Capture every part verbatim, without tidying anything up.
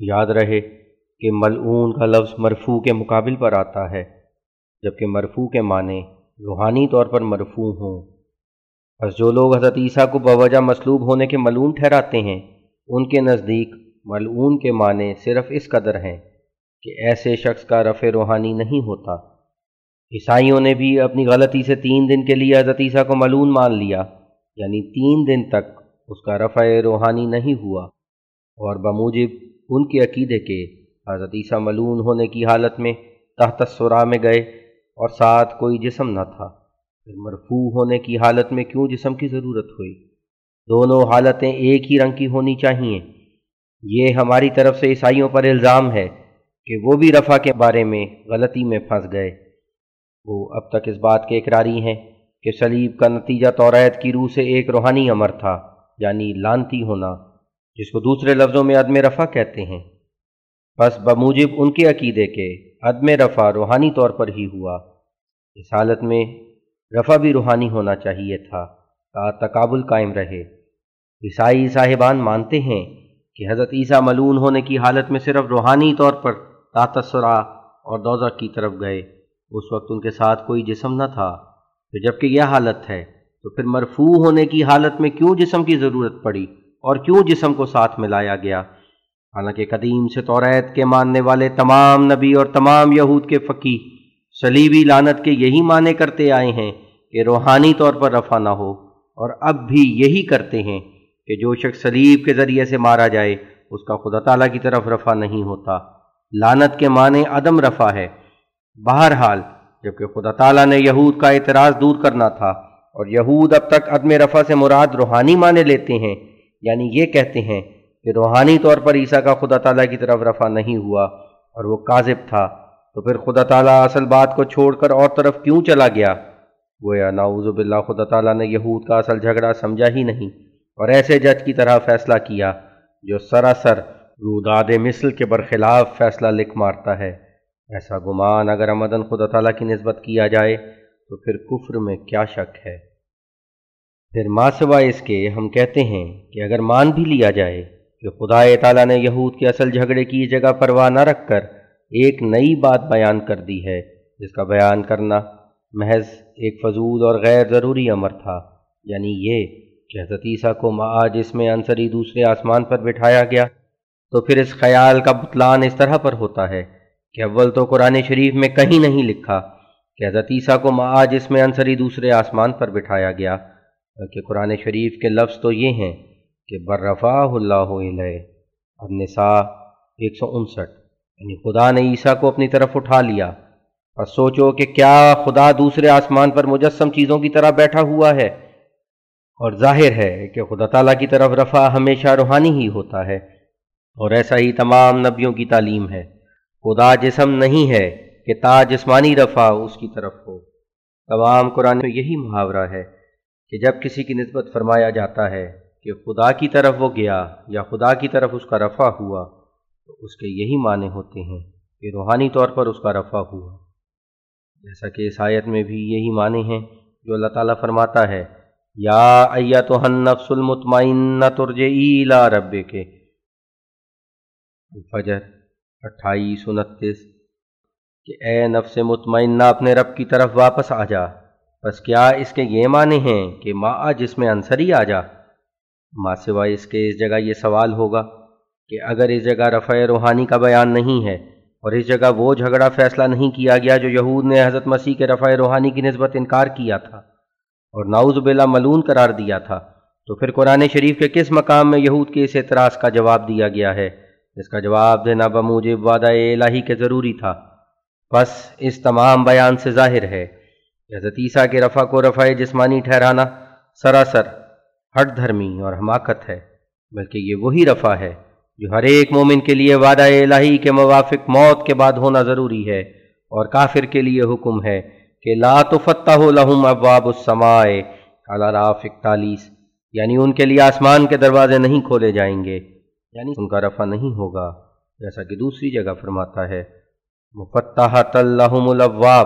یاد رہے کہ ملعون کا لفظ مرفوع کے مقابل پر آتا ہے، جبکہ مرفوع کے معنی روحانی طور پر مرفوع ہوں۔ پس جو لوگ حضرت عیسیٰ کو بوجہ مصلوب ہونے کے ملعون ٹھہراتے ہیں، ان کے نزدیک ملعون کے معنی صرف اس قدر ہیں کہ ایسے شخص کا رفع روحانی نہیں ہوتا۔ عیسائیوں نے بھی اپنی غلطی سے تین دن کے لیے حضرت عیسیٰ کو ملعون مان لیا، یعنی تین دن تک اس کا رفع روحانی نہیں ہوا، اور بموجب ان کے عقیدے کے حضرت عیسیٰ ملعون ہونے کی حالت میں تحت الثرى میں گئے اور ساتھ کوئی جسم نہ تھا۔ پھر مرفوع ہونے کی حالت میں کیوں جسم کی ضرورت ہوئی؟ دونوں حالتیں ایک ہی رنگ کی ہونی چاہیے۔ یہ ہماری طرف سے عیسائیوں پر الزام ہے کہ وہ بھی رفع کے بارے میں غلطی میں پھنس گئے۔ وہ اب تک اس بات کے اقراری ہیں کہ صلیب کا نتیجہ توریت کی روح سے ایک روحانی امر تھا، یعنی لعنتی ہونا، جس کو دوسرے لفظوں میں عدم رفع کہتے ہیں۔ پس بموجب ان کے عقیدے کے عدم رفع روحانی طور پر ہی ہوا۔ اس حالت میں رفع بھی روحانی ہونا چاہیے تھا تا تقابل قائم رہے۔ عیسائی صاحبان مانتے ہیں کہ حضرت عیسیٰ ملعون ہونے کی حالت میں صرف روحانی طور پر تحت الثرى اور دوزخ کی طرف گئے، اس وقت ان کے ساتھ کوئی جسم نہ تھا۔ تو جبکہ یہ حالت ہے تو پھر مرفوع ہونے کی حالت میں کیوں جسم کی ضرورت پڑی اور کیوں جسم کو ساتھ ملایا گیا؟ حالانکہ قدیم سے توریت کے ماننے والے تمام نبی اور تمام یہود کے فقیہ صلیبی لعنت کے یہی معنی کرتے آئے ہیں کہ روحانی طور پر رفع نہ ہو، اور اب بھی یہی کرتے ہیں کہ جو شخص صلیب کے ذریعے سے مارا جائے اس کا خدا تعالیٰ کی طرف رفع نہیں ہوتا۔ لعنت کے معنی عدم رفع ہے۔ بہرحال جبکہ خدا تعالیٰ نے یہود کا اعتراض دور کرنا تھا، اور یہود اب تک عدم رفع سے مراد روحانی معنی لیتے ہیں، یعنی یہ کہتے ہیں کہ روحانی طور پر عیسیٰ کا خدا تعالیٰ کی طرف رفع نہیں ہوا اور وہ کاذب تھا، تو پھر خدا تعالیٰ اصل بات کو چھوڑ کر اور طرف کیوں چلا گیا؟ گویا نعوذ باللہ خدا تعالیٰ نے یہود کا اصل جھگڑا سمجھا ہی نہیں اور ایسے جج کی طرح فیصلہ کیا جو سراسر روداد مثل کے برخلاف فیصلہ لکھ مارتا ہے۔ ایسا گمان اگر عمدن خدا تعالیٰ کی نسبت کیا جائے تو پھر کفر میں کیا شک ہے؟ پھر ما سوائے اس کے ہم کہتے ہیں کہ اگر مان بھی لیا جائے کہ خدا تعالیٰ نے یہود کے اصل جھگڑے کی جگہ پرواہ نہ رکھ کر ایک نئی بات بیان کر دی ہے، جس کا بیان کرنا محض ایک فضول اور غیر ضروری امر تھا، یعنی یہ کہ حضرت عیسیٰ کو معاج اس میں عنصری دوسرے آسمان پر بٹھایا گیا، تو پھر اس خیال کا بطلان اس طرح پر ہوتا ہے کہ اول تو قرآن شریف میں کہیں نہیں لکھا کہ حضرت عیسیٰ کو معاج اس میں عنصری دوسرے آسمان پر بٹھایا گیا، بلکہ قرآن شریف کے لفظ تو یہ ہیں کہ برفعہ اللہ الیہ، النساء ایک سو انسٹھ، یعنی خدا نے عیسیٰ کو اپنی طرف اٹھا لیا۔ پس سوچو کہ کیا خدا دوسرے آسمان پر مجسم چیزوں کی طرح بیٹھا ہوا ہے؟ اور ظاہر ہے کہ خدا تعالیٰ کی طرف رفع ہمیشہ روحانی ہی ہوتا ہے، اور ایسا ہی تمام نبیوں کی تعلیم ہے۔ خدا جسم نہیں ہے کہ تا جسمانی رفع اس کی طرف ہو۔ تمام قرآن میں یہی محاورہ ہے کہ جب کسی کی نسبت فرمایا جاتا ہے کہ خدا کی طرف وہ گیا یا خدا کی طرف اس کا رفع ہوا، تو اس کے یہی معنی ہوتے ہیں کہ روحانی طور پر اس کا رفع ہوا، جیسا کہ اس آیت میں بھی یہی معنی ہیں جو اللہ تعالیٰ فرماتا ہے یا ایتھا النفس المطمئنۃ ارجعی الی ربک، الفجر اٹھائیس انتیس، کہ اے نفس مطمئنہ اپنے رب کی طرف واپس آ جا۔ بس کیا اس کے یہ معنی ہیں کہ ما جس میں عنصری آ جا؟ ما سوائے اس کے اس جگہ یہ سوال ہوگا کہ اگر اس جگہ رفع روحانی کا بیان نہیں ہے اور اس جگہ وہ جھگڑا فیصلہ نہیں کیا گیا جو یہود نے حضرت مسیح کے رفع روحانی کی نسبت انکار کیا تھا اور نعوذ باللہ ملعون قرار دیا تھا، تو پھر قرآن شریف کے کس مقام میں یہود کے اس اعتراض کا جواب دیا گیا ہے؟ اس کا جواب دینا بموجب وعدہ الہی کے ضروری تھا۔ بس اس تمام بیان سے ظاہر ہے کہ حضرت عیسیٰ کے رفع کو رفع جسمانی ٹھہرانا سراسر ہٹ دھرمی اور حماقت ہے، بلکہ یہ وہی رفع ہے جو ہر ایک مومن کے لیے وعدہ الہی کے موافق موت کے بعد ہونا ضروری ہے، اور کافر کے لیے حکم ہے کہ لا تفتح لہم ابواب السماء، الاعراف اکتالیس، یعنی ان کے لیے آسمان کے دروازے نہیں کھولے جائیں گے، یعنی ان کا رفع نہیں ہوگا، جیسا کہ دوسری جگہ فرماتا ہے مفتحۃ لہم الابواب،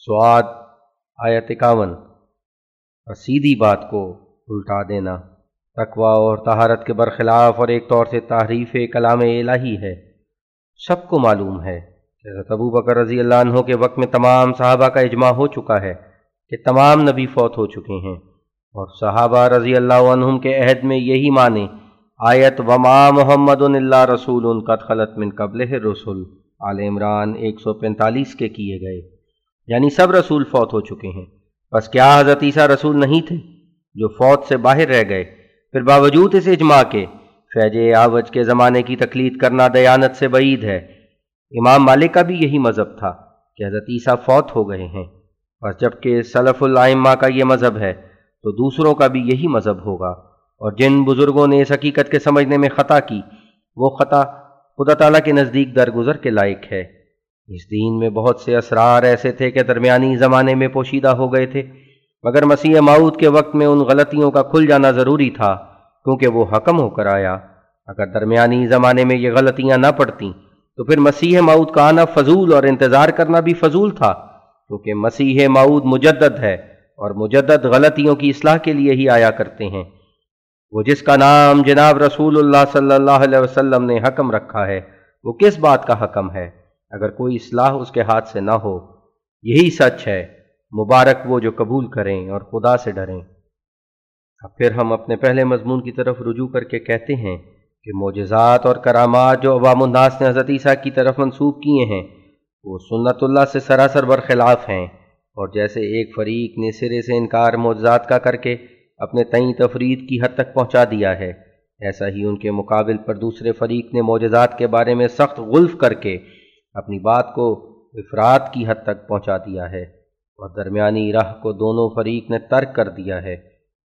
سعاد آیت اکاون، اور سیدھی بات کو الٹا دینا تقوی اور طہارت کے برخلاف اور ایک طور سے تحریف کلام الہی ہے۔ سب کو معلوم ہے کہ حضرت ابو بکر رضی اللہ عنہ کے وقت میں تمام صحابہ کا اجماع ہو چکا ہے کہ تمام نبی فوت ہو چکے ہیں، اور صحابہ رضی اللہ عنہم کے عہد میں یہی معنی آیت وما محمد الا رسول قد خلت من قبلہ الرسل آل عمران ایک سو پینتالیس کے کیے گئے، یعنی سب رسول فوت ہو چکے ہیں، بس کیا حضرت عیسیٰ رسول نہیں تھے جو فوت سے باہر رہ گئے؟ پھر باوجود اس اجماع کے فیض آوج کے زمانے کی تقلید کرنا دیانت سے بعید ہے۔ امام مالک کا بھی یہی مذہب تھا کہ حضرت عیسیٰ فوت ہو گئے ہیں، بس جبکہ سلف الائمہ کا یہ مذہب ہے تو دوسروں کا بھی یہی مذہب ہوگا، اور جن بزرگوں نے اس حقیقت کے سمجھنے میں خطا کی وہ خطا خدا تعالیٰ کے نزدیک درگزر کے لائق ہے۔ اس دین میں بہت سے اسرار ایسے تھے کہ درمیانی زمانے میں پوشیدہ ہو گئے تھے، مگر مسیح موعود کے وقت میں ان غلطیوں کا کھل جانا ضروری تھا کیونکہ وہ حکم ہو کر آیا۔ اگر درمیانی زمانے میں یہ غلطیاں نہ پڑتیں تو پھر مسیح موعود کا آنا فضول اور انتظار کرنا بھی فضول تھا، کیونکہ مسیح موعود مجدد ہے اور مجدد غلطیوں کی اصلاح کے لیے ہی آیا کرتے ہیں۔ وہ جس کا نام جناب رسول اللہ صلی اللہ علیہ وسلم نے حکم رکھا ہے وہ کس بات کا حکم ہے اگر کوئی اصلاح اس کے ہاتھ سے نہ ہو؟ یہی سچ ہے، مبارک وہ جو قبول کریں اور خدا سے ڈریں۔ اب پھر ہم اپنے پہلے مضمون کی طرف رجوع کر کے کہتے ہیں کہ معجزات اور کرامات جو عوام الناس نے حضرت عیسیٰ کی طرف منسوب کیے ہیں وہ سنت اللہ سے سراسر برخلاف ہیں، اور جیسے ایک فریق نے سرے سے انکار معجزات کا کر کے اپنے تئیں تفرید کی حد تک پہنچا دیا ہے، ایسا ہی ان کے مقابل پر دوسرے فریق نے معجزات کے بارے میں سخت غلف کر کے اپنی بات کو افراد کی حد تک پہنچا دیا ہے، اور درمیانی راہ کو دونوں فریق نے ترک کر دیا ہے۔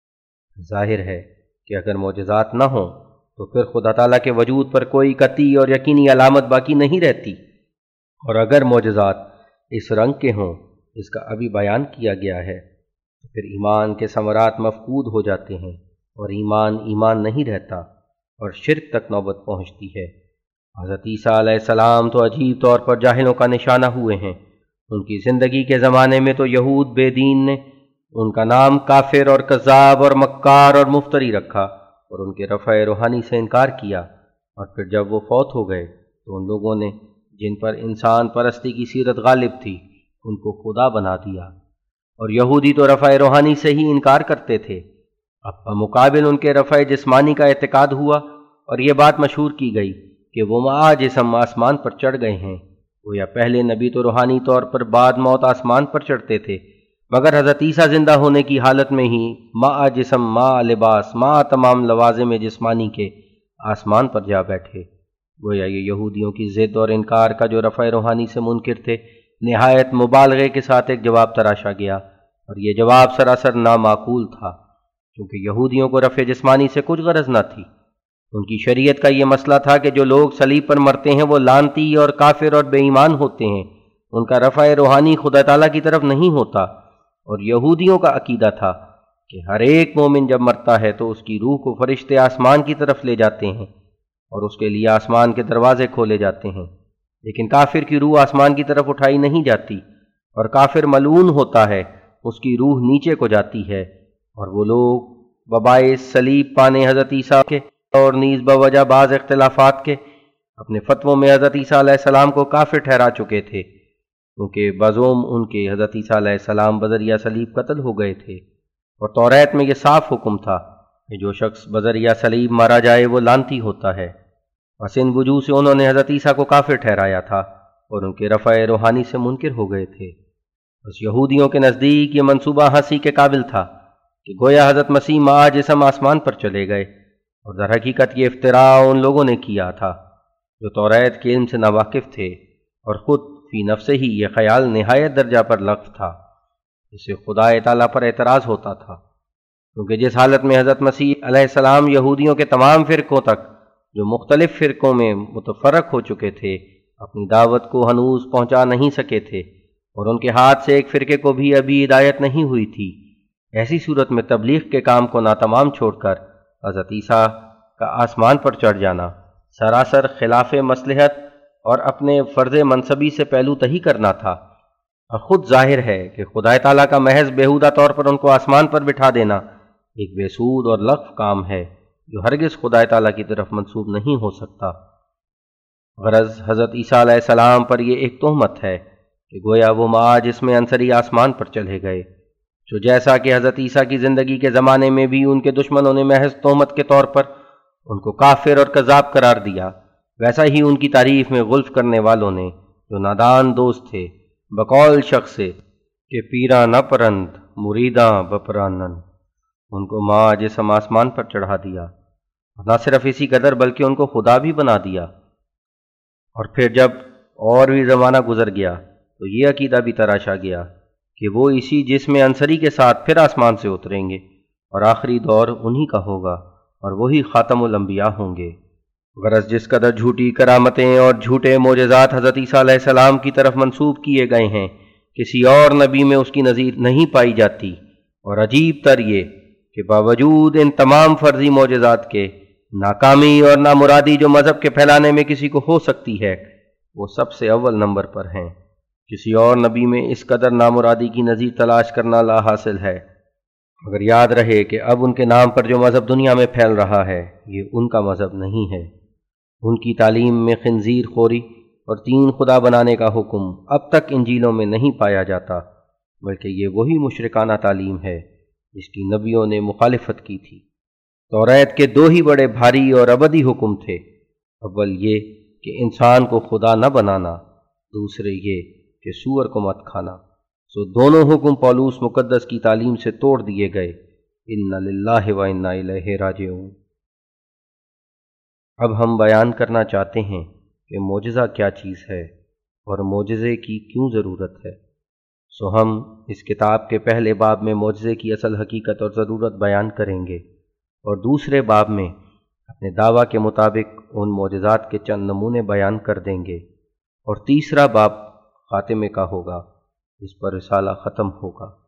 ظاہر ہے کہ اگر معجزات نہ ہوں تو پھر خدا تعالیٰ کے وجود پر کوئی قطعی اور یقینی علامت باقی نہیں رہتی، اور اگر معجزات اس رنگ کے ہوں اس کا ابھی بیان کیا گیا ہے تو پھر ایمان کے ثمرات مفقود ہو جاتے ہیں، اور ایمان ایمان نہیں رہتا اور شرک تک نوبت پہنچتی ہے۔ حضرت عیسیٰ علیہ السلام تو عجیب طور پر جاہلوں کا نشانہ ہوئے ہیں۔ ان کی زندگی کے زمانے میں تو یہود بے دین نے ان کا نام کافر اور کذاب اور مکار اور مفتری رکھا اور ان کے رفع روحانی سے انکار کیا، اور پھر جب وہ فوت ہو گئے تو ان لوگوں نے جن پر انسان پرستی کی سیرت غالب تھی ان کو خدا بنا دیا، اور یہودی تو رفع روحانی سے ہی انکار کرتے تھے۔ اب بمقابل ان کے رفع جسمانی کا اعتقاد ہوا، اور یہ بات مشہور کی گئی کہ وہ معا جسم آسمان پر چڑھ گئے ہیں۔ وہ یا پہلے نبی تو روحانی طور پر بعد موت آسمان پر چڑھتے تھے، مگر حضرت عیسیٰ زندہ ہونے کی حالت میں ہی معا جسم، معا لباس، معا تمام لوازم جسمانی کے آسمان پر جا بیٹھے۔ گویا یہ یہودیوں کی ضد اور انکار کا جو رفع روحانی سے منکر تھے، نہایت مبالغے کے ساتھ ایک جواب تراشا گیا، اور یہ جواب سراسر نامعقول تھا، کیونکہ یہودیوں کو رفع جسمانی سے کچھ غرض نہ تھی۔ ان کی شریعت کا یہ مسئلہ تھا کہ جو لوگ صلیب پر مرتے ہیں وہ لعنتی اور کافر اور بے ایمان ہوتے ہیں، ان کا رفع روحانی خدا تعالیٰ کی طرف نہیں ہوتا۔ اور یہودیوں کا عقیدہ تھا کہ ہر ایک مومن جب مرتا ہے تو اس کی روح کو فرشتے آسمان کی طرف لے جاتے ہیں اور اس کے لیے آسمان کے دروازے کھولے جاتے ہیں، لیکن کافر کی روح آسمان کی طرف اٹھائی نہیں جاتی، اور کافر ملعون ہوتا ہے، اس کی روح نیچے کو جاتی ہے۔ اور وہ لوگ بباعث صلیب پانے حضرت عیسیٰ کے اور نیز بوجہ بعض اختلافات کے اپنے فتووں میں حضرت عیسیٰ علیہ السلام کو کافر ٹھہرا چکے تھے، کیونکہ بزوم ان کے حضرت عیسیٰ علیہ السلام بذریعہ صلیب قتل ہو گئے تھے، اور توریت میں یہ صاف حکم تھا کہ جو شخص بذریعہ صلیب مارا جائے وہ لعنتی ہوتا ہے۔ بس ان وجوہ سے انہوں نے حضرت عیسیٰ کو کافر ٹھہرایا تھا اور ان کے رفع روحانی سے منکر ہو گئے تھے۔ بس یہودیوں کے نزدیک یہ منصوبہ ہنسی کے قابل تھا کہ گویا حضرت مسیح معا جسم آسمان پر چلے گئے، اور در حقیقت یہ افتراء ان لوگوں نے کیا تھا جو توریت کے علم سے ناواقف تھے، اور خود فی نفس ہی یہ خیال نہایت درجہ پر لغو تھا، جس سے خدا تعالیٰ پر اعتراض ہوتا تھا، کیونکہ جس حالت میں حضرت مسیح علیہ السلام یہودیوں کے تمام فرقوں تک جو مختلف فرقوں میں متفرق ہو چکے تھے اپنی دعوت کو ہنوز پہنچا نہیں سکے تھے، اور ان کے ہاتھ سے ایک فرقے کو بھی ابھی ہدایت نہیں ہوئی تھی، ایسی صورت میں تبلیغ کے کام کو ناتمام چھوڑ کر حضرت عیسیٰ کا آسمان پر چڑھ جانا سراسر خلاف مصلحت اور اپنے فرض منصبی سے پہلو تہی کرنا تھا۔ اور خود ظاہر ہے کہ خدا تعالیٰ کا محض بیہودہ طور پر ان کو آسمان پر بٹھا دینا ایک بے سود اور لغو کام ہے، جو ہرگز خدا تعالیٰ کی طرف منسوب نہیں ہو سکتا۔ غرض حضرت عیسیٰ علیہ السلام پر یہ ایک تہمت ہے کہ گویا وہ معاج جس میں عنصری آسمان پر چلے گئے، جو جیسا کہ حضرت عیسیٰ کی زندگی کے زمانے میں بھی ان کے دشمنوں نے محض تہمت کے طور پر ان کو کافر اور کذاب قرار دیا، ویسا ہی ان کی تعریف میں غلف کرنے والوں نے جو نادان دوست تھے بقول شخص سے کہ پیراں نہ پرند مریداں بپرانن، ان کو ماں جسم آسمان پر چڑھا دیا، نہ صرف اسی قدر بلکہ ان کو خدا بھی بنا دیا۔ اور پھر جب اور بھی زمانہ گزر گیا تو یہ عقیدہ بھی تراشا گیا کہ وہ اسی جسم عنصری کے ساتھ پھر آسمان سے اتریں گے اور آخری دور انہی کا ہوگا اور وہی خاتم الانبیاء ہوں گے۔ غرض جس قدر جھوٹی کرامتیں اور جھوٹے معجزات حضرت عیسیٰ علیہ السلام کی طرف منسوب کیے گئے ہیں، کسی اور نبی میں اس کی نظیر نہیں پائی جاتی، اور عجیب تر یہ کہ باوجود ان تمام فرضی معجزات کے ناکامی اور نامرادی جو مذہب کے پھیلانے میں کسی کو ہو سکتی ہے وہ سب سے اول نمبر پر ہیں۔ کسی اور نبی میں اس قدر نامرادی کی نظیر تلاش کرنا لا حاصل ہے، مگر یاد رہے کہ اب ان کے نام پر جو مذہب دنیا میں پھیل رہا ہے یہ ان کا مذہب نہیں ہے۔ ان کی تعلیم میں خنزیر خوری اور تین خدا بنانے کا حکم اب تک انجیلوں میں نہیں پایا جاتا، بلکہ یہ وہی مشرکانہ تعلیم ہے جس کی نبیوں نے مخالفت کی تھی۔ توریت کے دو ہی بڑے بھاری اور ابدی حکم تھے، اول یہ کہ انسان کو خدا نہ بنانا، دوسرے یہ کہ سور کو مت کھانا۔ سو دونوں حکم پولوس مقدس کی تعلیم سے توڑ دیے گئے۔ انا للہ و انا الیہ راجعون۔ اب ہم بیان کرنا چاہتے ہیں کہ معجزہ کیا چیز ہے اور معجزے کی کیوں ضرورت ہے۔ سو ہم اس کتاب کے پہلے باب میں معجزے کی اصل حقیقت اور ضرورت بیان کریں گے، اور دوسرے باب میں اپنے دعویٰ کے مطابق ان معجزات کے چند نمونے بیان کر دیں گے، اور تیسرا باب خاتمے کا ہوگا، جس پر رسالہ ختم ہوگا۔